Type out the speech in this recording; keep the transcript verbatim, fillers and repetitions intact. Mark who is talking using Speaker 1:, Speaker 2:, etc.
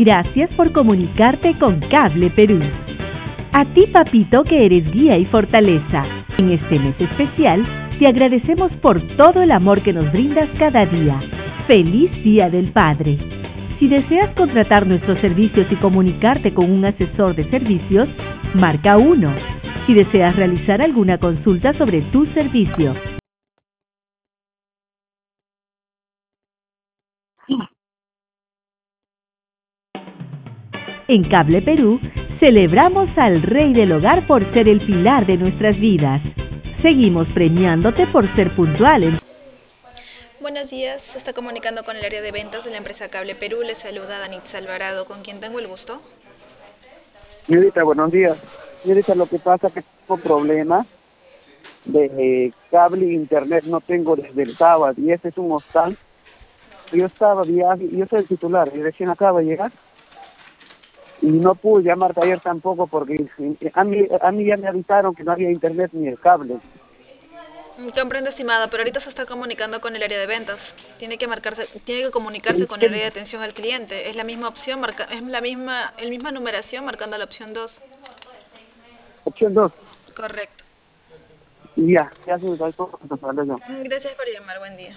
Speaker 1: Gracias por comunicarte con Cable Perú. A ti, papito, que eres guía y fortaleza. En este mes especial, te agradecemos por todo el amor que nos brindas cada día. ¡Feliz Día del Padre! Si deseas contratar nuestros servicios y comunicarte con un asesor de servicios, marca uno. Si deseas realizar alguna consulta sobre tu servicio. En Cable Perú, celebramos al Rey del Hogar por ser el pilar de nuestras vidas. Seguimos premiándote por ser puntual en...
Speaker 2: Buenos días, se está comunicando con el área de ventas de la empresa Cable Perú. Le saluda Danitza Alvarado, con quien tengo el gusto.
Speaker 3: Señorita, buenos días. Señorita, lo que pasa es que tengo problemas de eh, cable e internet, no tengo desde el sábado, y este es un hostal. Yo estaba viaje, yo soy el titular, y recién acabo de llegar, y no pude llamar ayer tampoco porque eh, a mí, a mí ya me avisaron que no había internet ni el cable.
Speaker 2: Comprendo, estimada, pero ahorita se está comunicando con el área de ventas. Tiene que marcarse, tiene que comunicarse con el área de atención al cliente. Es la misma opción, marca, es la misma, el misma numeración marcando la opción dos.
Speaker 3: Opción dos.
Speaker 2: Correcto.
Speaker 3: Y ya, ya se me da todo.
Speaker 2: Gracias por llamar, buen día.